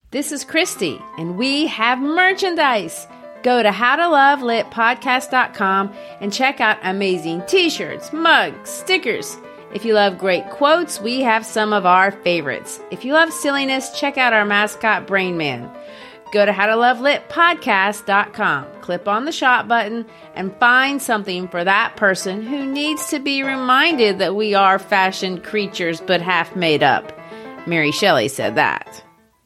This is Christy, and we have merchandise. Go to howtolovelitpodcast.com and check out amazing t-shirts, mugs, stickers. If you love great quotes, we have some of our favorites. If you love silliness, check out our mascot, Brain Man. Go to howtolovelitpodcast.com, click on the shop button, and find something for that person who needs to be reminded that we are fashioned creatures but half made up. Mary Shelley said that.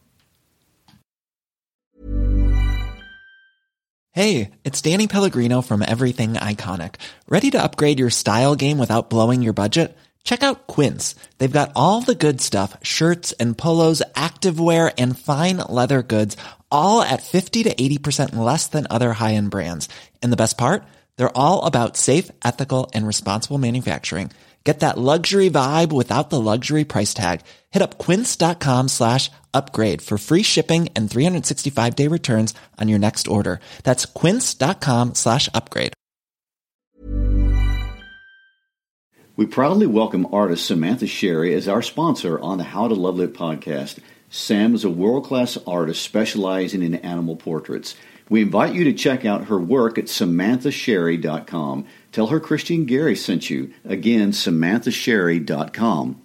Hey, it's Danny Pellegrino from Everything Iconic. Ready to upgrade your style game without blowing your budget? Check out Quince. They've got all the good stuff, shirts and polos, activewear, and fine leather goods, all at 50 to 80% less than other high-end brands. And the best part? They're all about safe, ethical, and responsible manufacturing. Get that luxury vibe without the luxury price tag. Hit up quince.com/upgrade for free shipping and 365-day returns on your next order. That's quince.com/upgrade. We proudly welcome artist Samantha Sherry as our sponsor on the How to Love Lit podcast. Sam is a world-class artist specializing in animal portraits. We invite you to check out her work at samanthasherry.com. Tell her Christian Gary sent you. Again, samanthasherry.com.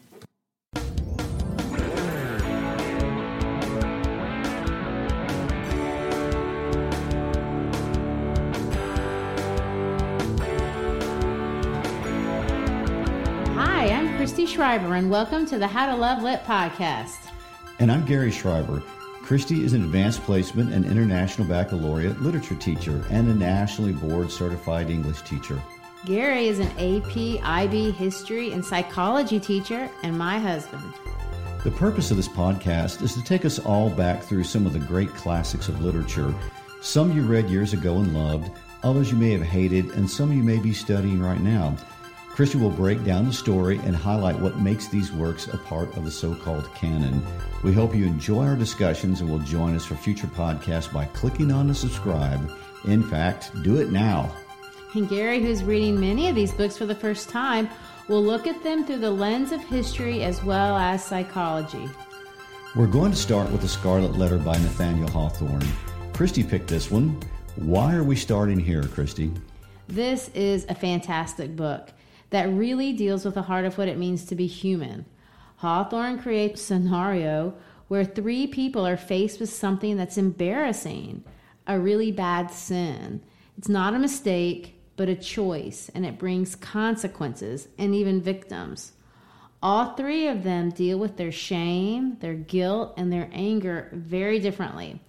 Hi, I'm Christy Schreiber, and welcome to the How to Love Lit podcast. And I'm Gary Schreiber. Christy is an advanced placement and international baccalaureate literature teacher and a nationally board certified English teacher. Gary is an AP, IB, history, and psychology teacher, and my husband. The purpose of this podcast is to take us all back through some of the great classics of literature. Some you read years ago and loved, others you may have hated, and some you may be studying right now. Christy will break down the story and highlight what makes these works a part of the so-called canon. We hope you enjoy our discussions and will join us for future podcasts by clicking on the subscribe. In fact, do it now. And Gary, who's reading many of these books for the first time, will look at them through the lens of history as well as psychology. We're going to start with The Scarlet Letter by Nathaniel Hawthorne. Christy picked this one. Why are we starting here, Christy? This is a fantastic book that really deals with the heart of what it means to be human. Hawthorne creates a scenario where three people are faced with something that's embarrassing, a really bad sin. It's not a mistake, but a choice, and it brings consequences and even victims. All three of them deal with their shame, their guilt, and their anger very differently.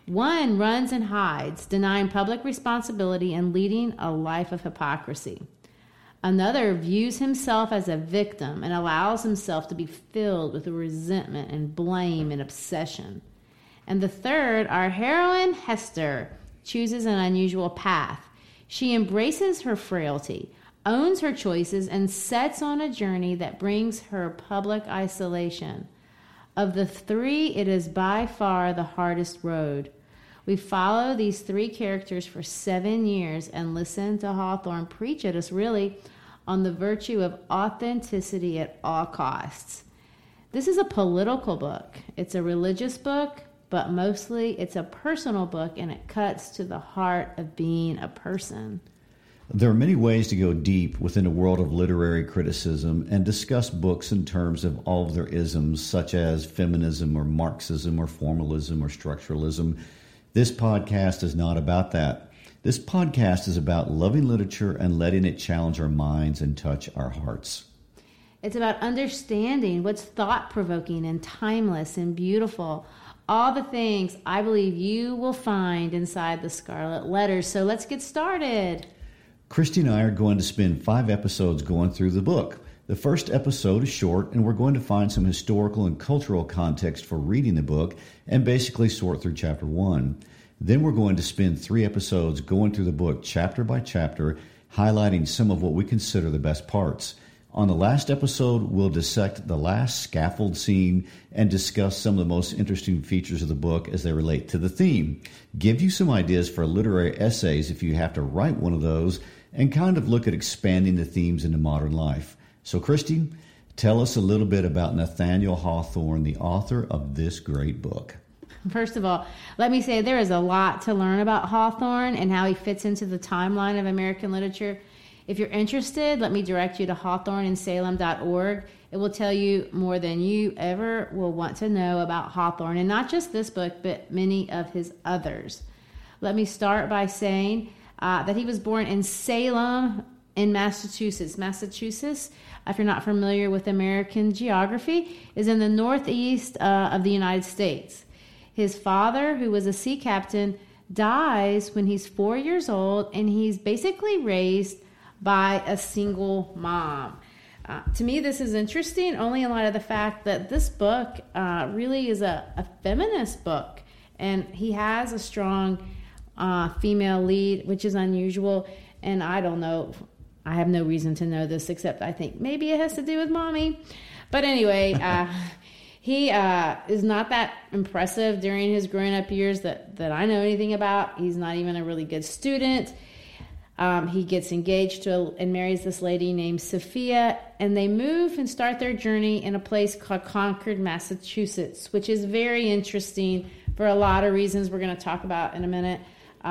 One runs and hides, denying public responsibility and leading a life of hypocrisy. Another views himself as a victim and allows himself to be filled with resentment and blame and obsession. And the third, our heroine, Hester, chooses an unusual path. She embraces her frailty, owns her choices, and sets on a journey that brings her public isolation. Of the three, it is by far the hardest road. We follow these three characters for 7 years and listen to Hawthorne preach at us really on the virtue of authenticity at all costs. This is a political book. It's a religious book, but mostly it's a personal book, and it cuts to the heart of being a person. There are many ways to go deep within a world of literary criticism and discuss books in terms of all of their isms, such as feminism or Marxism or formalism or structuralism. This podcast is not about that. This podcast is about loving literature and letting it challenge our minds and touch our hearts. It's about understanding what's thought-provoking and timeless and beautiful. All the things I believe you will find inside the Scarlet Letter. So let's get started. Christy and I are going to spend 5 episodes going through the book. The first episode is short, and we're going to find some historical and cultural context for reading the book and basically sort through chapter 1. Then we're going to spend 3 episodes going through the book chapter by chapter, highlighting some of what we consider the best parts. On the last episode, we'll dissect the last scaffold scene and discuss some of the most interesting features of the book as they relate to the theme. Give you some ideas for literary essays if you have to write one of those, and kind of look at expanding the themes into modern life. So, Christy, tell us a little bit about Nathaniel Hawthorne, the author of this great book. First of all, let me say there is a lot to learn about Hawthorne and how he fits into the timeline of American literature. If you're interested, let me direct you to hawthorneandsalem.org. It will tell you more than you ever will want to know about Hawthorne, and not just this book, but many of his others. Let me start by saying that he was born in Salem in Massachusetts. Massachusetts, if you're not familiar with American geography, is in the northeast of the United States. His father, who was a sea captain, dies when he's 4 years old, and he's basically raised by a single mom. To me, this is interesting only in light of the fact that this book really is a feminist book, and he has a strong female lead, which is unusual. And I don't know, I have no reason to know this, except I think maybe it has to do with mommy. But anyway, he is not that impressive during his growing up years that I know anything about. He's not even a really good student. He gets engaged to and marries this lady named Sophia, and they move and start their journey in a place called Concord, Massachusetts, which is very interesting for a lot of reasons we're going to talk about in a minute.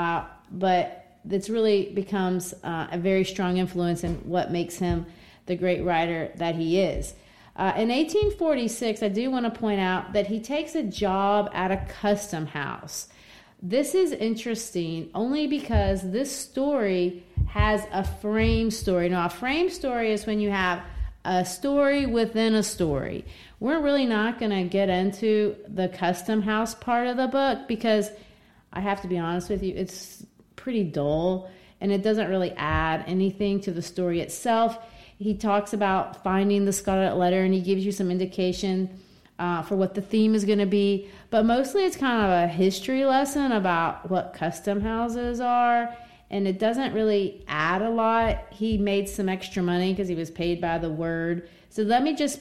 But it's really becomes a very strong influence in what makes him the great writer that he is. In 1846, I do want to point out that he takes a job at a custom house. This is interesting only because this story has a frame story. Now, a frame story is when you have a story within a story. We're really not going to get into the custom house part of the book because I have to be honest with you, it's pretty dull and it doesn't really add anything to the story itself. He talks about finding the Scarlet Letter and he gives you some indication for what the theme is going to be. But mostly it's kind of a history lesson about what custom houses are. And it doesn't really add a lot. He made some extra money because he was paid by the word. So let me just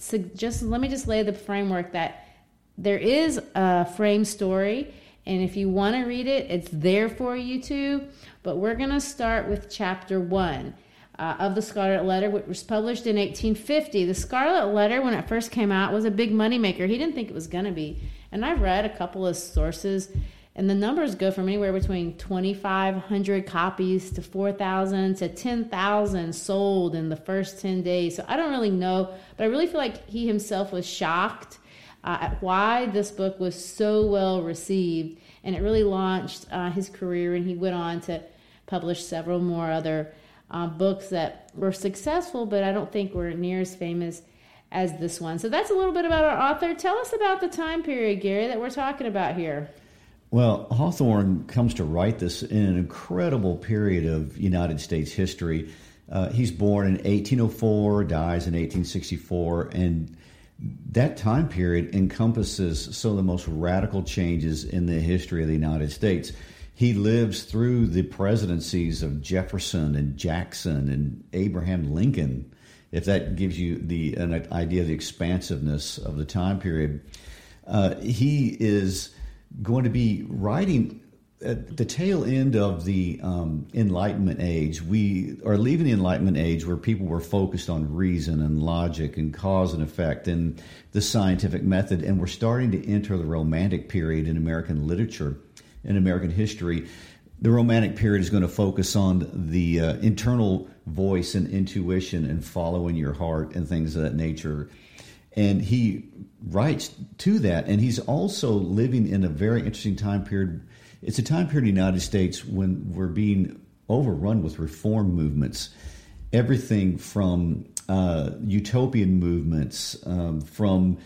lay the framework that there is a frame story. And if you want to read it, it's there for you too. But we're going to start with chapter 1 of the Scarlet Letter, which was published in 1850. The Scarlet Letter, when it first came out, was a big moneymaker. He didn't think it was going to be. And I've read a couple of sources, and the numbers go from anywhere between 2,500 copies to 4,000 to 10,000 sold in the first 10 days. So I don't really know, but I really feel like he himself was shocked at why this book was so well received. And it really launched his career, and he went on to publish several more other books that were successful, but I don't think were near as famous as this one. So that's a little bit about our author. Tell us about the time period, Gary, that we're talking about here. Well, Hawthorne comes to write this in an incredible period of United States history. He's born in 1804, dies in 1864, and that time period encompasses some of the most radical changes in the history of the United States. He lives through the presidencies of Jefferson and Jackson and Abraham Lincoln, if that gives you an idea of the expansiveness of the time period. He is going to be writing at the tail end of the Enlightenment age. We are leaving the Enlightenment age where people were focused on reason and logic and cause and effect and the scientific method, and we're starting to enter the Romantic period in American literature. In American history, the Romantic period is going to focus on the internal voice and intuition and following your heart and things of that nature. And he writes to that, and he's also living in a very interesting time period. It's a time period in the United States when we're being overrun with reform movements. Everything from utopian movements, from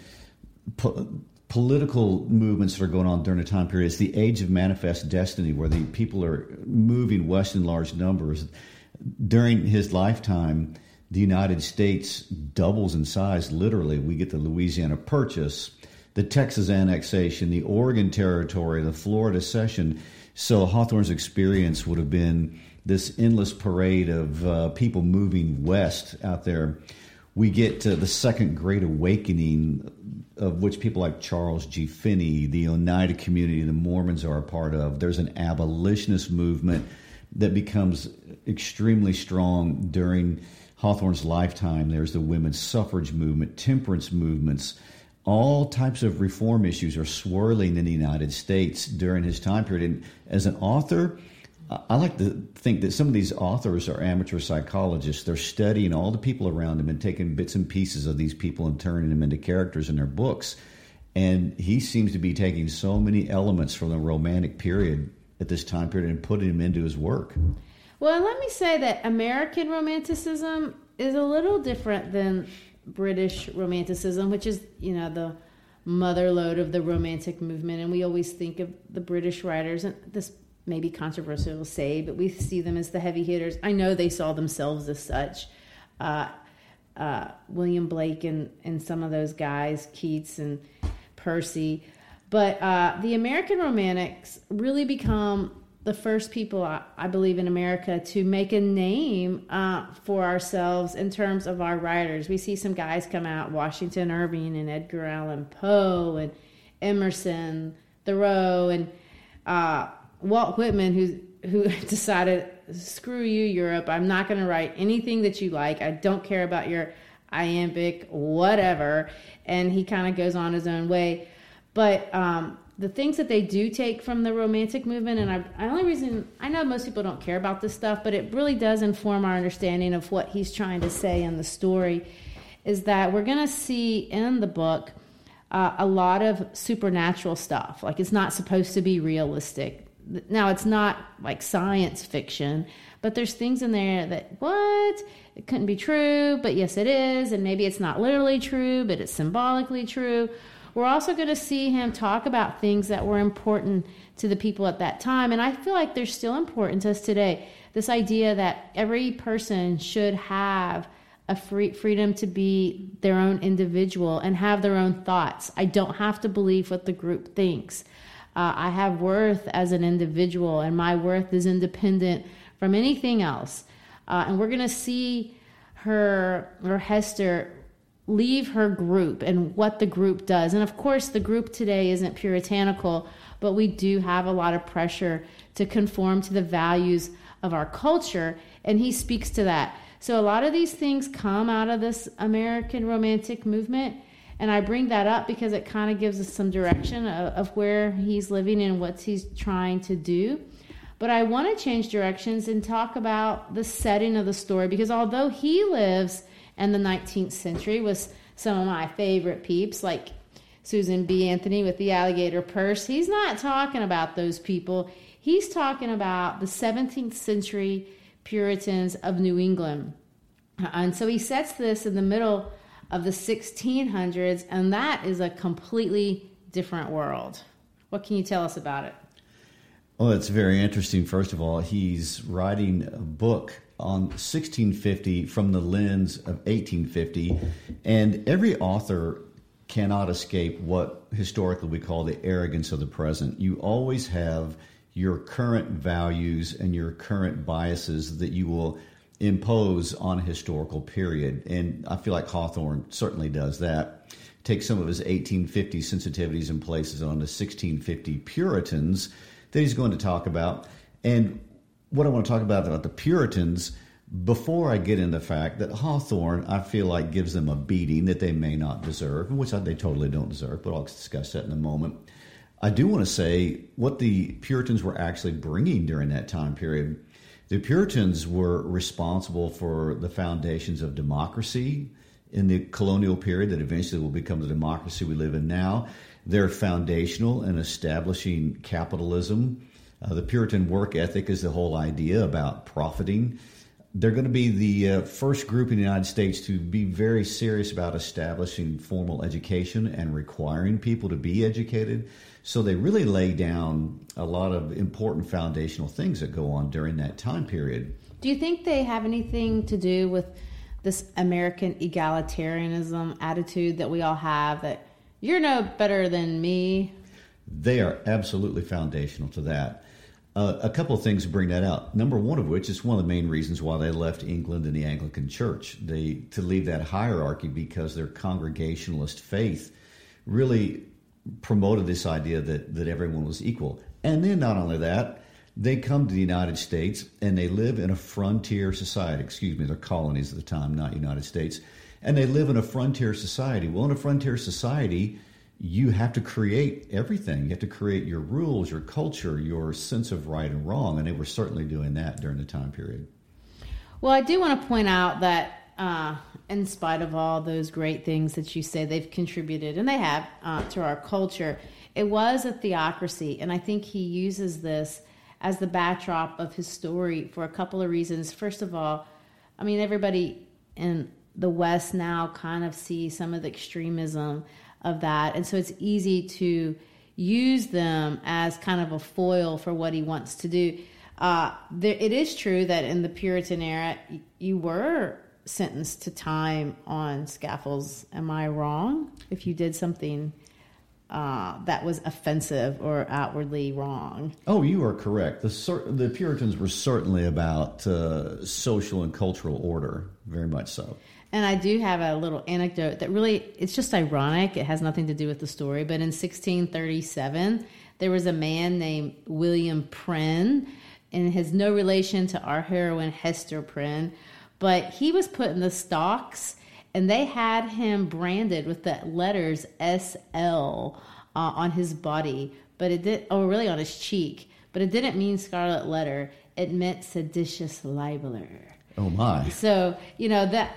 political movements that are going on during the time period. It's the age of manifest destiny, where the people are moving west in large numbers. During his lifetime, the United States doubles in size, literally. We get the Louisiana Purchase, the Texas annexation, the Oregon Territory, the Florida Cession. So Hawthorne's experience would have been this endless parade of people moving west out there. We get to the Second Great Awakening, of which people like Charles G. Finney, the Oneida community, the Mormons are a part of. There's an abolitionist movement that becomes extremely strong during Hawthorne's lifetime. There's the women's suffrage movement, temperance movements, all types of reform issues are swirling in the United States during his time period. And as an author, I like to think that some of these authors are amateur psychologists. They're studying all the people around them and taking bits and pieces of these people and turning them into characters in their books. And he seems to be taking so many elements from the Romantic period at this time period and putting them into his work. Well, let me say that American Romanticism is a little different than British Romanticism, which is, the motherlode of the Romantic movement. And we always think of the British writers, and this may be controversial to say, but we see them as the heavy hitters. I know they saw themselves as such. William Blake and some of those guys, Keats and Percy. But the American Romantics really become the first people, I believe, in America to make a name for ourselves in terms of our writers. We see some guys come out, Washington Irving and Edgar Allan Poe and Emerson, Thoreau, and Walt Whitman, who decided, screw you, Europe. I'm not going to write anything that you like. I don't care about your iambic, whatever. And he kind of goes on his own way. But the things that they do take from the Romantic movement, and only reason, I know most people don't care about this stuff, but it really does inform our understanding of what he's trying to say in the story, is that we're going to see in the book a lot of supernatural stuff. Like, it's not supposed to be realistic. Now, it's not like science fiction, but there's things in there that, it couldn't be true, but yes, it is. And maybe it's not literally true, but it's symbolically true. We're also going to see him talk about things that were important to the people at that time. And I feel like they're still important to us today. This idea that every person should have a freedom to be their own individual and have their own thoughts. I don't have to believe what the group thinks. I have worth as an individual, and my worth is independent from anything else. And we're going to see Hester leave her group and what the group does. And of course, the group today isn't puritanical, but we do have a lot of pressure to conform to the values of our culture. And he speaks to that. So a lot of these things come out of this American Romantic movement. And I bring that up because it kind of gives us some direction of where he's living and what he's trying to do. But I want to change directions and talk about the setting of the story, because although he lives in the 19th century with some of my favorite peeps like Susan B. Anthony with the alligator purse, he's not talking about those people. He's talking about the 17th century Puritans of New England. And so he sets this in the middle of the 1600s, and that is a completely different world. What can you tell us about it? Well, it's very interesting. First of all, he's writing a book on 1650 from the lens of 1850, and every author cannot escape what historically we call the arrogance of the present. You always have your current values and your current biases that you will impose on a historical period. And I feel like Hawthorne certainly does that. Take some of his 1850 sensitivities and places on the 1650 Puritans that he's going to talk about. And what I want to talk about the Puritans, before I get into the fact that Hawthorne, I feel like, gives them a beating that they may not deserve, which they totally don't deserve, but I'll discuss that in a moment. I do want to say what the Puritans were actually bringing during that time period. The Puritans were responsible for the foundations of democracy in the colonial period that eventually will become the democracy we live in now. They're foundational in establishing capitalism. The Puritan work ethic is the whole idea about profiting. They're going to be the first group in the United States to be very serious about establishing formal education and requiring people to be educated. So they really lay down a lot of important foundational things that go on during that time period. Do you think they have anything to do with this American egalitarianism attitude that we all have, that you're no better than me? They are absolutely foundational to that. A couple of things bring that out. Number one of which is one of the main reasons why they left England and the Anglican Church. To leave that hierarchy because their Congregationalist faith really promoted this idea that everyone was equal. And then not only that, they come to the United States and they live in a frontier society. They're colonies at the time, not United States. And they live in a frontier society. Well, in a frontier society, you have to create everything. You have to create your rules, your culture, your sense of right and wrong. And they were certainly doing that during the time period. Well, I do want to point out that in spite of all those great things that you say they've contributed, and they have, to our culture, it was a theocracy. And I think he uses this as the backdrop of his story for a couple of reasons. First of all, I mean, everybody in the West now kind of sees some of the extremism of that. And so it's easy to use them as kind of a foil for what he wants to do. It is true that in the Puritan era, you were sentenced to time on scaffolds. Am I wrong? If you did something that was offensive or outwardly wrong. Oh, you are correct. The Puritans were certainly about social and cultural order, very much so. And I do have a little anecdote that really, it's just ironic. It has nothing to do with the story. But in 1637, there was a man named William Prynne, and has no relation to our heroine Hester Prynne. But he was put in the stocks, and they had him branded with the letters SL on his body. But it did, really on his cheek. But it didn't mean scarlet letter. It meant seditious libeler. Oh my. So, that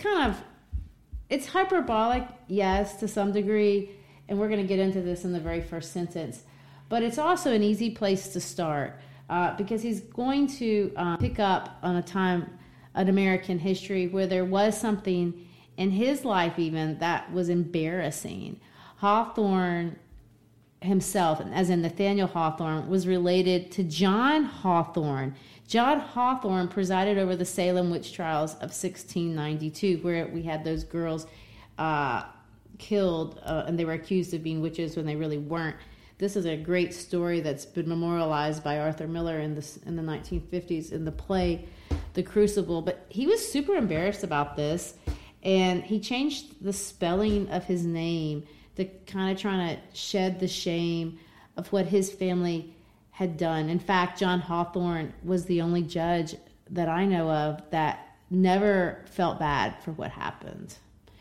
it's hyperbolic, yes, to some degree, and we're going to get into this in the very first sentence, but it's also an easy place to start because he's going to pick up on a time in American history where there was something in his life even that was embarrassing. Hawthorne himself, as in Nathaniel Hawthorne, was related to John Hawthorne. John Hawthorne presided over the Salem witch trials of 1692, where we had those girls killed, and they were accused of being witches when they really weren't. This is a great story that's been memorialized by Arthur Miller in the 1950s in the play The Crucible. But he was super embarrassed about this, and he changed the spelling of his name to kind of trying to shed the shame of what his family had done. In fact, John Hawthorne was the only judge that I know of that never felt bad for what happened.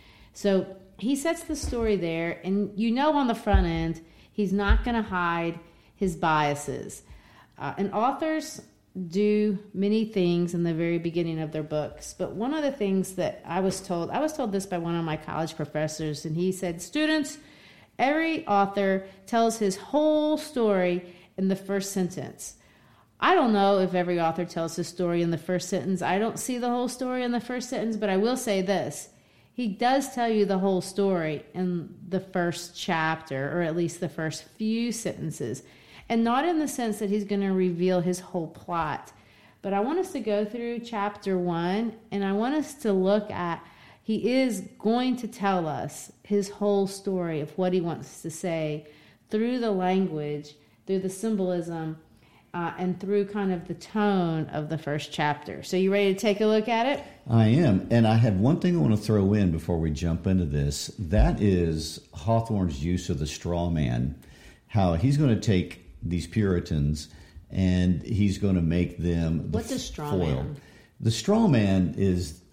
So he sets the story there, and on the front end, he's not going to hide his biases. And authors do many things in the very beginning of their books. But one of the things that I was told this by one of my college professors, and he said, students, every author tells his whole story in the first sentence. I don't know if every author tells his story in the first sentence. I don't see the whole story in the first sentence, but I will say this. He does tell you the whole story in the first chapter, or at least the first few sentences. And not in the sense that he's going to reveal his whole plot. But I want us to go through chapter 1, and I want us to look at, he is going to tell us his whole story of what he wants to say through the language, through the symbolism, and through kind of the tone of the first chapter. So you ready to take a look at it? I am. And I have one thing I want to throw in before we jump into this. That is Hawthorne's use of the straw man. How he's going to take these Puritans and he's going to make them the What's a straw foil. Man? The straw man is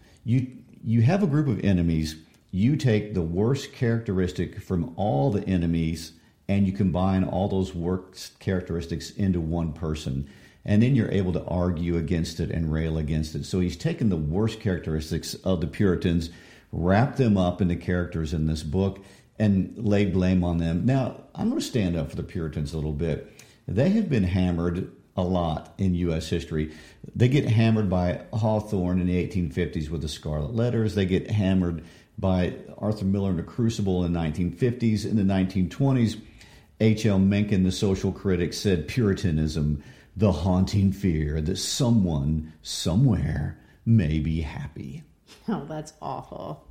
you have a group of enemies. You take the worst characteristic from all the enemies and you combine all those worst characteristics into one person. And then you're able to argue against it and rail against it. So he's taken the worst characteristics of the Puritans, wrapped them up into characters in this book, and laid blame on them. Now, I'm going to stand up for the Puritans a little bit. They have been hammered a lot in U.S. history. They get hammered by Hawthorne in the 1850s with the Scarlet Letters. They get hammered by Arthur Miller in The Crucible in the 1950s. In the 1920s, H.L. Mencken, the social critic, said Puritanism, the haunting fear that someone, somewhere, may be happy. Oh, that's awful.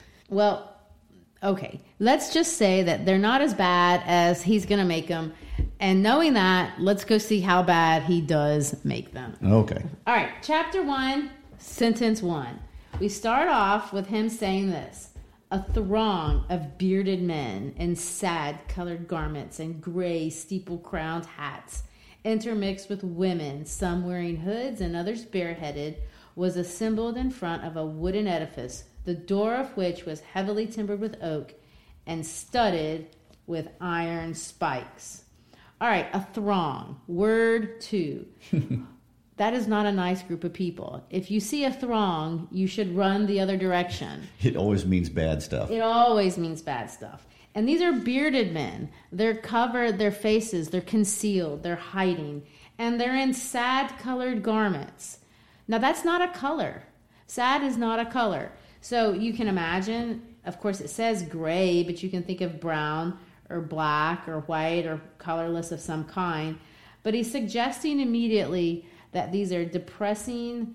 Well, okay, let's just say that they're not as bad as he's going to make them. And knowing that, let's go see how bad he does make them. Okay. All right, chapter 1, sentence 1. We start off with him saying this. A throng of bearded men in sad-colored garments and gray steeple-crowned hats, intermixed with women, some wearing hoods and others bareheaded, was assembled in front of a wooden edifice, the door of which was heavily timbered with oak and studded with iron spikes. All right, a throng. Word 2. That is not a nice group of people. If you see a throng, you should run the other direction. It always means bad stuff. It always means bad stuff. And these are bearded men. They're covered, their faces, they're concealed, they're hiding, and they're in sad-colored garments. Now, that's not a color. Sad is not a color. So you can imagine, of course, it says gray, but you can think of brown or black or white or colorless of some kind. But he's suggesting immediately that these are depressing,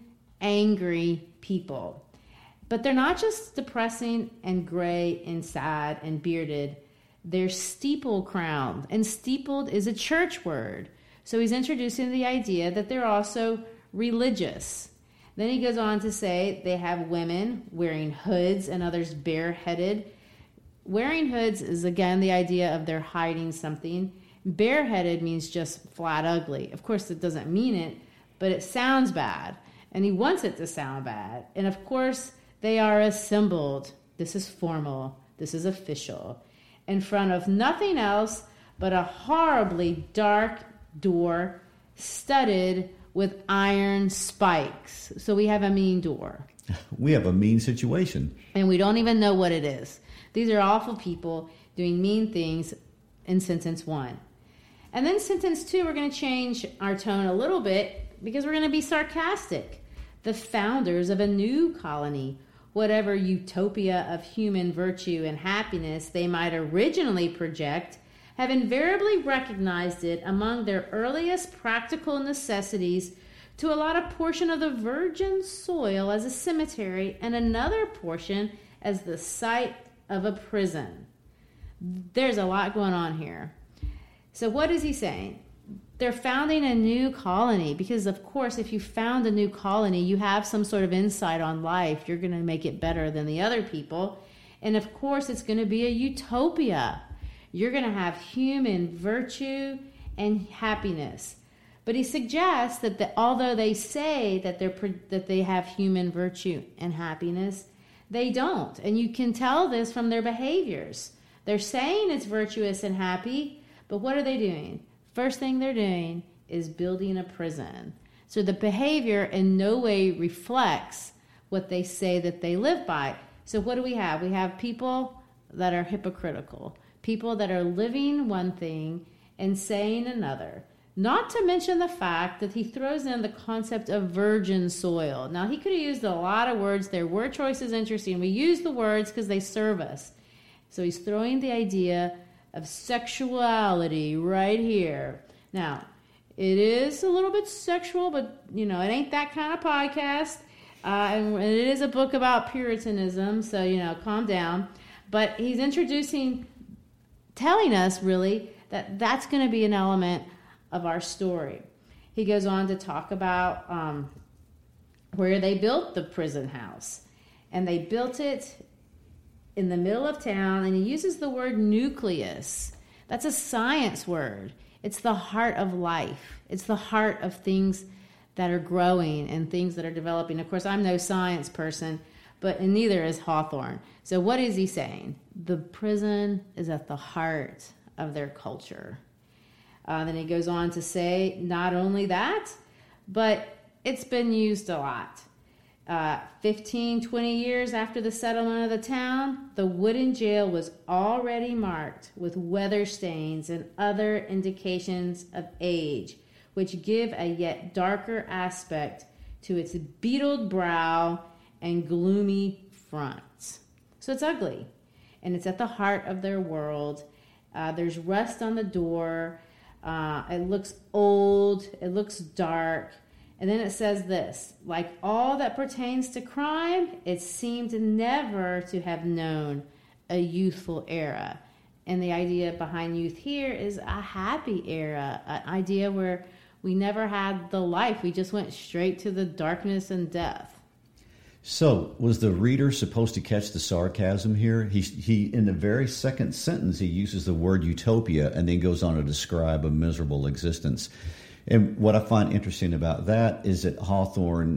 angry people. But they're not just depressing and gray and sad and bearded. They're steeple-crowned. And steepled is a church word. So he's introducing the idea that they're also religious. Then he goes on to say they have women wearing hoods and others bareheaded. Wearing hoods is, again, the idea of they're hiding something. Bareheaded means just flat ugly. Of course, it doesn't mean it, but it sounds bad. And he wants it to sound bad. And of course, they are assembled. This is formal. This is official. In front of nothing else but a horribly dark door studded with iron spikes. So we have a mean door. We have a mean situation. And we don't even know what it is. These are awful people doing mean things in sentence 1. And then sentence 2, we're going to change our tone a little bit because we're going to be sarcastic. The founders of a new colony, whatever utopia of human virtue and happiness they might originally project, have invariably recognized it among their earliest practical necessities to allot a portion of the virgin soil as a cemetery and another portion as the site of a prison. There's a lot going on here. So what is he saying? They're founding a new colony because, of course, if you found a new colony, you have some sort of insight on life. You're going to make it better than the other people. And, of course, it's going to be a utopia. You're going to have human virtue and happiness. But he suggests that although they say that they have human virtue and happiness, they don't. And you can tell this from their behaviors. They're saying it's virtuous and happy, but what are they doing? First thing they're doing is building a prison. So the behavior in no way reflects what they say that they live by. So what do we have? We have people that are hypocritical, people that are living one thing and saying another. Not to mention the fact that he throws in the concept of virgin soil. Now, he could have used a lot of words. Their word choice is interesting. We use the words because they serve us. So he's throwing the idea of sexuality right here. Now, it is a little bit sexual, but, it ain't that kind of podcast. And it is a book about Puritanism, so, calm down. But he's telling us, really, that that's going to be an element of our story. He goes on to talk about where they built the prison house. And they built it in the middle of town, and he uses the word nucleus. That's a science word. It's the heart of life. It's the heart of things that are growing and things that are developing. Of course, I'm no science person, and neither is Hawthorne. So what is he saying? The prison is at the heart of their culture. Then he goes on to say not only that, but it's been used a lot. 15, 20 years after the settlement of the town, the wooden jail was already marked with weather stains and other indications of age, which give a yet darker aspect to its beetled brow and gloomy front. So it's ugly, and it's at the heart of their world. There's rust on the door. It looks old. It looks dark. And then it says this, like all that pertains to crime, it seemed never to have known a youthful era. And the idea behind youth here is a happy era, an idea where we never had the life. We just went straight to the darkness and death. So, was the reader supposed to catch the sarcasm here? He in the very second sentence, he uses the word utopia and then goes on to describe a miserable existence. And what I find interesting about that is that Hawthorne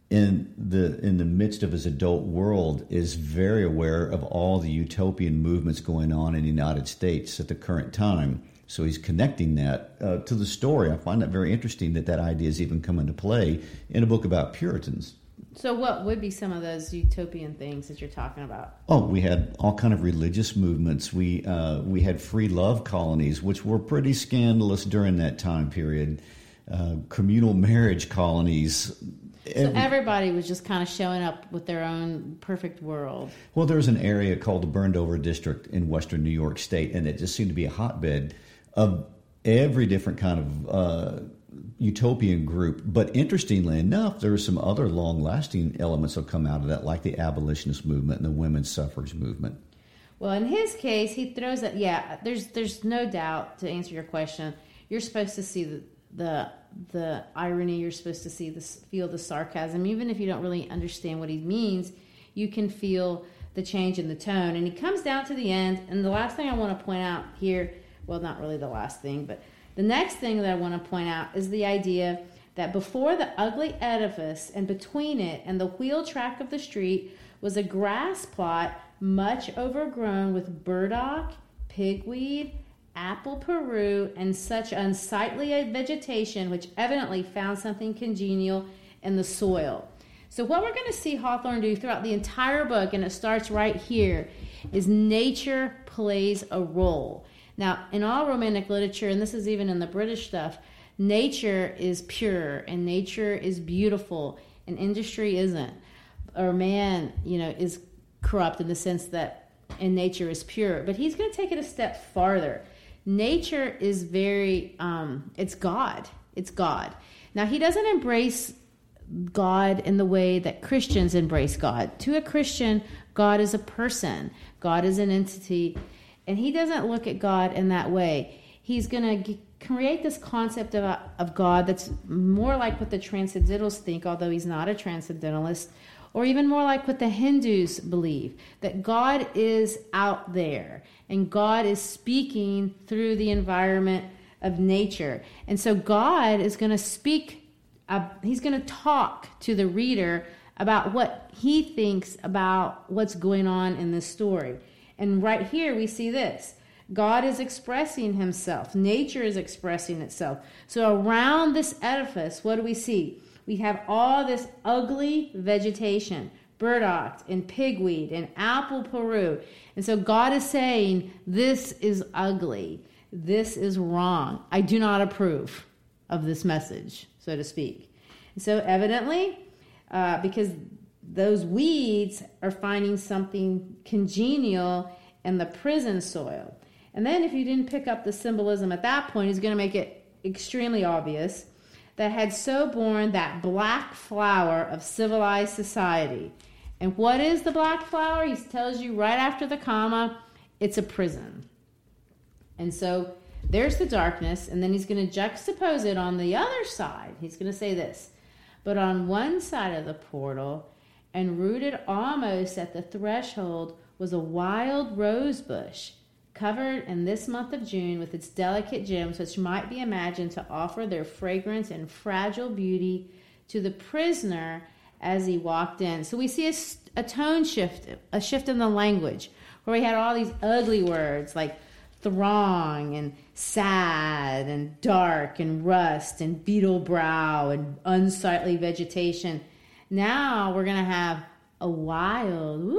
in the midst of his adult world, is very aware of all the utopian movements going on in the United States at the current time. So he's connecting that to the story. I find that very interesting that idea is even come into play in a book about Puritans. So what would be some of those utopian things that you're talking about? Oh, we had all kind of religious movements. We had free love colonies, which were pretty scandalous during that time period. Communal marriage colonies. So everybody was just kind of showing up with their own perfect world. Well, there's an area called the Burned Over District in western New York State, and it just seemed to be a hotbed of every different kind of utopian group. But interestingly enough, there are some other long-lasting elements that come out of that, like the abolitionist movement and the women's suffrage movement. Well, in his case, he throws that. Yeah, there's no doubt, to answer your question, you're supposed to see the irony. You're supposed to feel the sarcasm, even if you don't really understand what he means. You can feel the change in the tone, and he comes down to the end. And the last thing I want to point out here, well, not really the last thing, but the next thing that I want to point out is the idea that before the ugly edifice and between it and the wheel track of the street was a grass plot much overgrown with burdock, pigweed, apple peru, and such unsightly a vegetation which evidently found something congenial in the soil. So what we're going to see Hawthorne do throughout the entire book, and it starts right here, is nature plays a role. Now, in all romantic literature, and this is even in the British stuff, nature is pure and nature is beautiful and industry isn't. Or man, is corrupt in the sense that and nature is pure. But he's going to take it a step farther. Nature is very, it's God. It's God. Now, he doesn't embrace God in the way that Christians embrace God. To a Christian, God is a person. God is an entity. And he doesn't look at God in that way. He's going to create this concept of God that's more like what the Transcendentalists think, although he's not a Transcendentalist, or even more like what the Hindus believe, that God is out there and God is speaking through the environment of nature. And so God is going to speak, he's going to talk to the reader about what he thinks about what's going on in this story. And right here we see this. God is expressing himself. Nature is expressing itself. So around this edifice, what do we see? We have all this ugly vegetation, burdock and pigweed and apple peru. And so God is saying, this is ugly. This is wrong. I do not approve of this message, so to speak. And so evidently, because those weeds are finding something congenial in the prison soil. And then if you didn't pick up the symbolism at that point, he's going to make it extremely obvious that had so born that black flower of civilized society. And what is the black flower? He tells you right after the comma, it's a prison. And so there's the darkness, and then he's going to juxtapose it on the other side. He's going to say this, but on one side of the portal, and rooted almost at the threshold, was a wild rose bush, covered in this month of June with its delicate gems, which might be imagined to offer their fragrance and fragile beauty to the prisoner as he walked in. So we see a tone shift, a shift in the language, where we had all these ugly words like throng and sad and dark and rust and beetle brow and unsightly vegetation. Now we're going to have a wild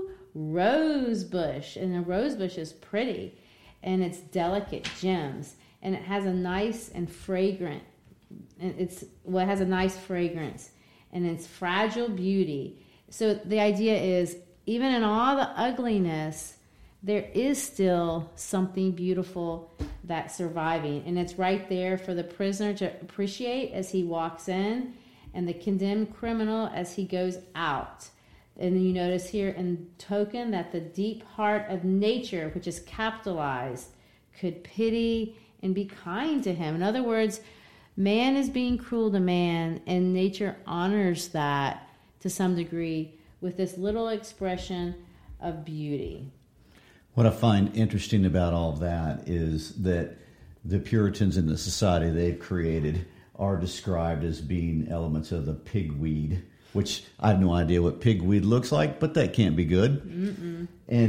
rose bush, and the rose bush is pretty, and it's delicate gems, and it has a nice and fragrant, and it has a nice fragrance, and it's fragile beauty. So the idea is, even in all the ugliness, there is still something beautiful that's surviving, and it's right there for the prisoner to appreciate as he walks in, and the condemned criminal as he goes out. And then you notice here in token that the deep heart of nature, which is capitalized, could pity and be kind to him. In other words, man is being cruel to man, and nature honors that to some degree with this little expression of beauty. What I find interesting about all of that is that the Puritans in the society they've created are described as being elements of the pigweed which I have no idea what pigweed looks like, but that can't be good. Mm-mm.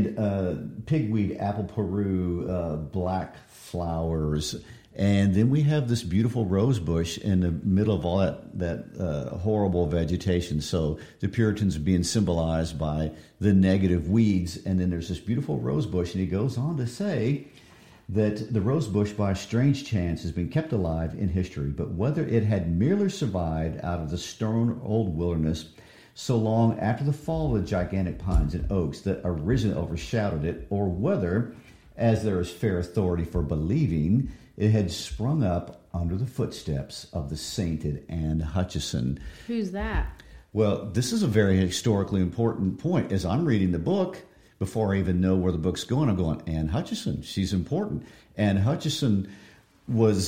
And pigweed, apple Peru, black flowers. And then we have this beautiful rose bush in the middle of all that horrible vegetation. So the Puritans being symbolized by the negative weeds. And then there's this beautiful rose bush. And he goes on to say that the rose bush, by a strange chance, has been kept alive in history. But whether it had merely survived out of the stern old wilderness so long after the fall of the gigantic pines and oaks that originally overshadowed it, or whether, as there is fair authority for believing, it had sprung up under the footsteps of the sainted Anne Hutchinson. Who's that? Well, this is a very historically important point. As I'm reading the book, before I even know where the book's going, I'm going, Anne Hutchinson, she's important. Anne Hutchinson was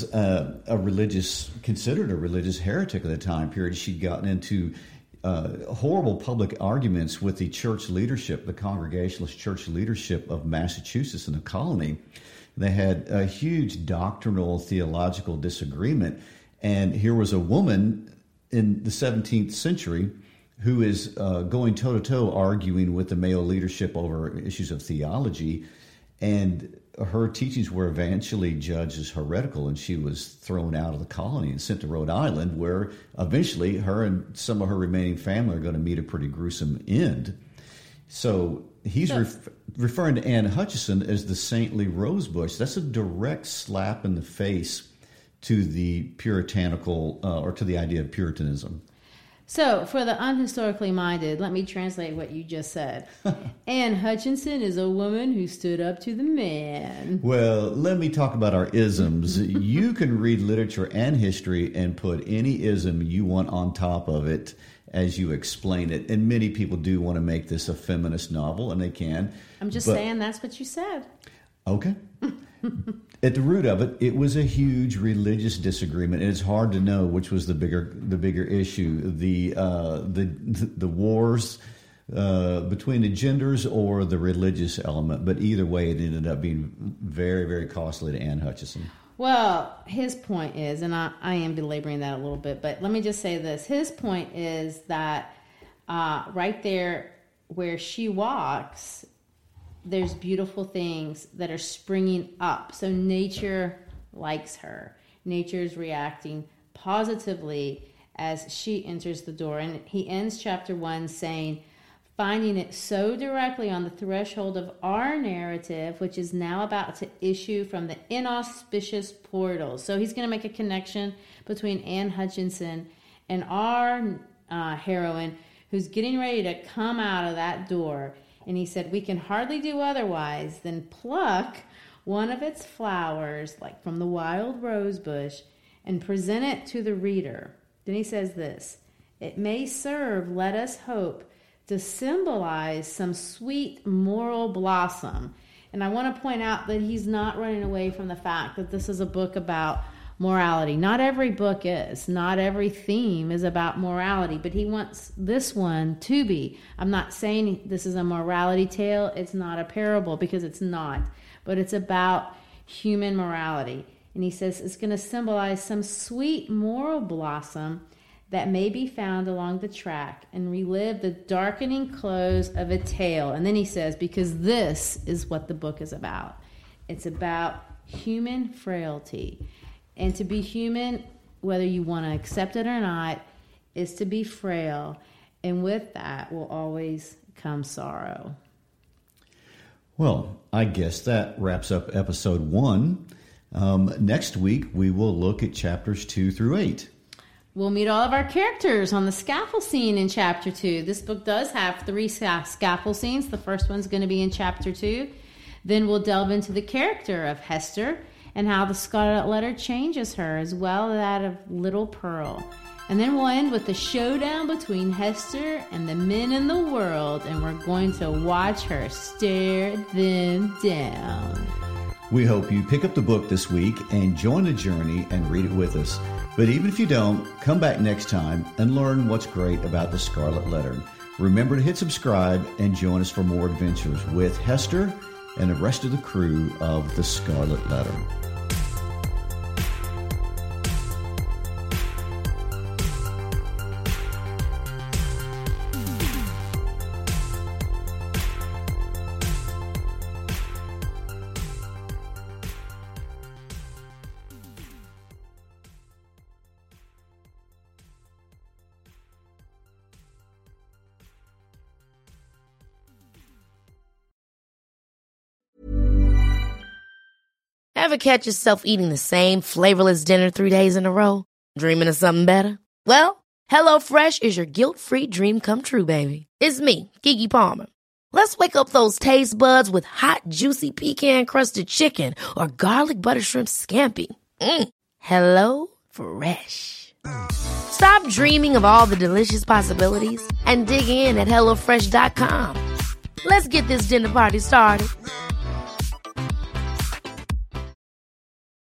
considered a religious heretic at the time period. She'd gotten into horrible public arguments with the church leadership, the Congregationalist church leadership of Massachusetts in the colony. They had a huge doctrinal, theological disagreement. And here was a woman in the 17th century who is going toe-to-toe arguing with the Mayo leadership over issues of theology. And her teachings were eventually judged as heretical, and she was thrown out of the colony and sent to Rhode Island, where eventually her and some of her remaining family are going to meet a pretty gruesome end. So he's referring to Anne Hutchinson as the saintly rosebush. That's a direct slap in the face to the puritanical, or to the idea of Puritanism. So, for the unhistorically minded, let me translate what you just said. Anne Hutchinson is a woman who stood up to the man. Well, let me talk about our isms. You can read literature and history and put any ism you want on top of it as you explain it. And many people do want to make this a feminist novel, and they can. I'm just saying that's what you said. Okay. At the root of it, it was a huge religious disagreement. And it's hard to know which was the bigger issue: the wars between the genders or the religious element. But either way, it ended up being very, very costly to Anne Hutchinson. Well, his point is, and I am belaboring that a little bit, but let me just say this: his point is that right there where she walks, there's beautiful things that are springing up. So nature likes her. Nature is reacting positively as she enters the door. And he ends chapter 1 saying, finding it so directly on the threshold of our narrative, which is now about to issue from the inauspicious portals. So he's going to make a connection between Anne Hutchinson and our heroine, who's getting ready to come out of that door. And he said, we can hardly do otherwise than pluck one of its flowers, like from the wild rose bush, and present it to the reader. Then he says this: it may serve, let us hope, to symbolize some sweet moral blossom. And I want to point out that he's not running away from the fact that this is a book about morality. Not every book is. Not every theme is about morality, but he wants this one to be. I'm not saying this is a morality tale. It's not a parable, because it's not. But it's about human morality. And he says it's going to symbolize some sweet moral blossom that may be found along the track and relive the darkening close of a tale. And then he says, because this is what the book is about. It's about human frailty. And to be human, whether you want to accept it or not, is to be frail. And with that will always come sorrow. Well, I guess that wraps up episode 1. Next week, we will look at chapters 2 through 8. We'll meet all of our characters on the scaffold scene in chapter 2. This book does have 3 scaffold scenes. The first one's going to be in chapter 2. Then we'll delve into the character of Hester and how the Scarlet Letter changes her, as well as that of Little Pearl. And then we'll end with the showdown between Hester and the men in the world, and we're going to watch her stare them down. We hope you pick up the book this week and join the journey and read it with us. But even if you don't, come back next time and learn what's great about the Scarlet Letter. Remember to hit subscribe and join us for more adventures with Hester and the rest of the crew of the Scarlet Letter. Ever catch yourself eating the same flavorless dinner 3 days in a row? Dreaming of something better? Well, HelloFresh is your guilt-free dream come true, baby. It's me, Keke Palmer. Let's wake up those taste buds with hot, juicy pecan-crusted chicken or garlic butter shrimp scampi. Hello Fresh. Stop dreaming of all the delicious possibilities and dig in at HelloFresh.com. Let's get this dinner party started.